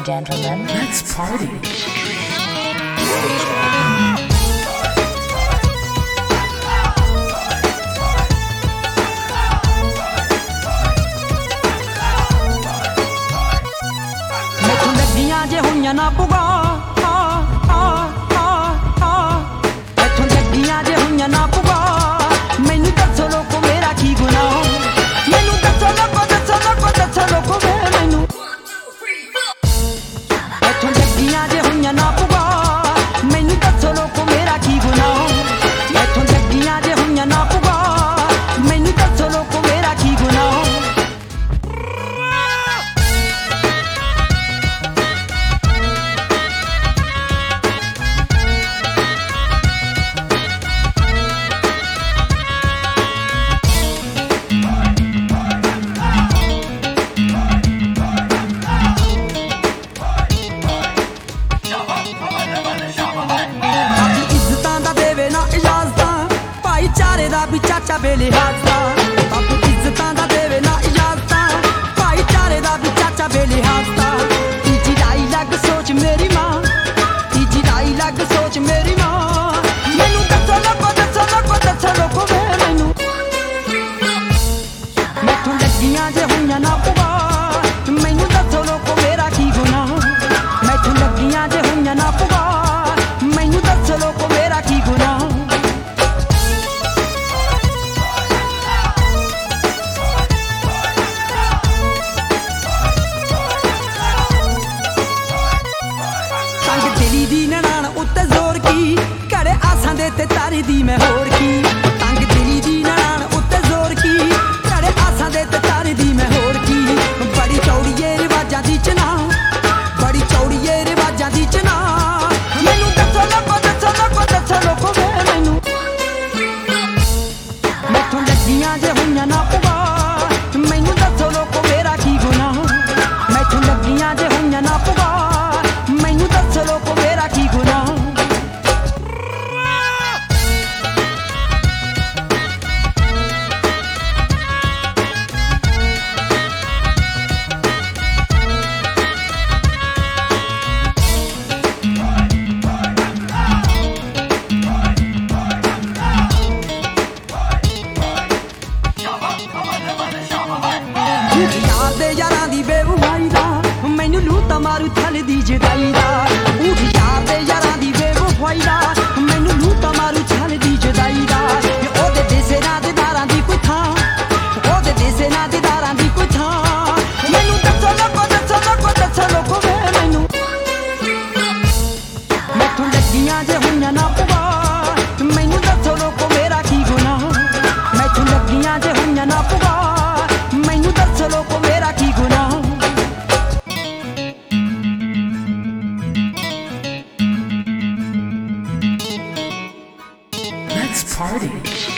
gentlemen, let's party. मैथों लग्गियां जे होइयां ना पुगा, मैथों लग्गियां जे होइयां ना पुगा, मैनू दस्सो लोको मेरा की गुनाह, मैनू दस्सो लोको दस्सो लोको दस्सो लोको मैनू। मैथों लग्गियां जे होइयां ना पुगा, मैनू दस्सो लोको मेरा की गुनाह, मैथों लग्गियां जे होइयां ना पुगा, मैनू दस्सो लोको मेरा की गुनाह। भाईचारे दा भी चाचा बेलिहाज दा, बाबू इज्जतां दा देवे ना इजाजतां, भाईचारे दा भी चाचा बेलिहाज दा। तीजी लाई लग सोच मेरी मां, तीजी लाई लग सोच मेरी मां, मैनू दस्सो लोको दस्सो लोको दस्सो लोको मैनू। मैथों लग्गियां जे होइयां ना पुगा, मैनू दस्सो लोको मेरा की गुनाह, मैथों लग्गियां जे होइयां ना पुगा, मैनू दस्सो लोको मेरा की गुनाह। दी ननान उत्ते जोर की, कड़े आसां दे ते तारी दी मैं होर की, तंग दिली दी ननान उत्ते जोर की, कड़े आसां दे ते तारी दी मैं होर की। बड़ी चौड़ी ए रिवाजां दी चना, बड़ी चौड़ी ए रिवाजां दी चना, मैनू दस्सो लोको दस्सो लोको दस्सो लोको मैनू। मैथों लग्गियां जे होइयां ना पुगा, मैनू दस्सो लोको मेरा की गुनाह, मैथों लग्गियां जे होइयां ना पुगा, मैनू दस्सो लोको मेरा की गुनाह। यार दे यारां दी बेवफाई दा, मैनू लूटा मारू थल दी जुदाई दा। उठ यार दे यारां दी बेवफाई दा, मैनू लूटा मारू थल दी जुदाई दा। ओदे देसे ना दीदारां दी कोई थां, ओदे देसे ना दीदारां दी कोई थां, मैनू दस्सो लोको दस्सो लोको दस्सो लोको मैनू। मैथों लग्गियां जे होइयां ना पुगा, मैनू दस्सो लोको मेरा की गुनाह, मैथों लग्गियां जे होइयां ना पुगा, मैनू दस्सो लोको मेरा की गुनाह। Let's party.